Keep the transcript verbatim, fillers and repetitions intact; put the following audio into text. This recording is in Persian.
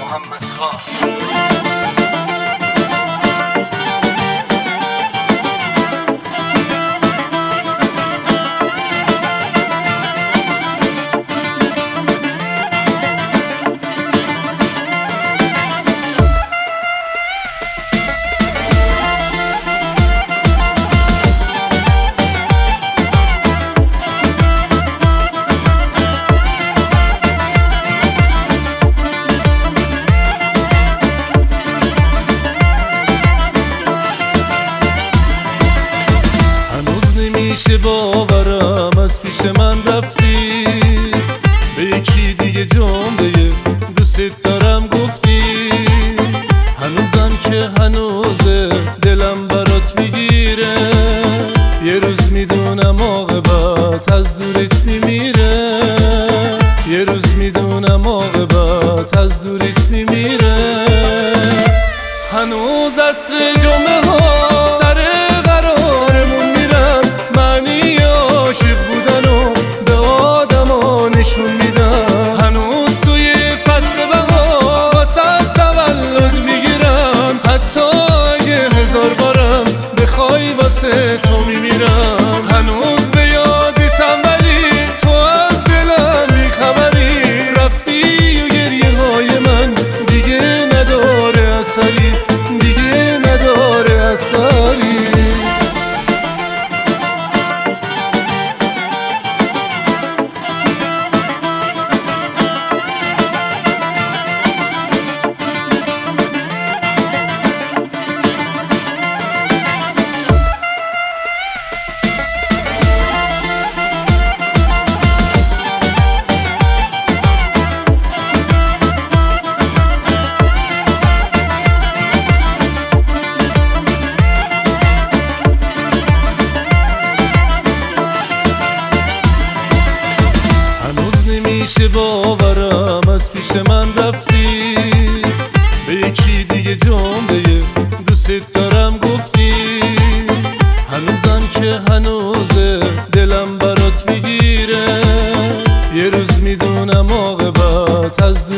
محمد خان. میشه باورم از پیش من رفتی، به یکی دیگه جمله دوست دارم گفتی. هنوزم که هنوزه دلم برات میگیره، یه روز میدونم عاقبت از دورت میمیره، یه روز میدونم عاقبت از دورت میمیره. هنوز عصر جمعه ها سر عاشق بودن و به آدما نشون میدم. هنوز توی فصل بهار واسه تولد میگیرم، حتی اگه هزار بارم بخوای واسه تو میمیرم. هنوز به یادتم ولی تو از دلم بیخبری، رفتی و گریه های من دیگه نداره اثری، دیگه نداره اثری. میشه باورم از پیش من رفتی، به یکی دیگه جمله دوست دارم گفتی. هنوزم که هنوزه دلم برات میگیره، یه روز میدونم عاقبت از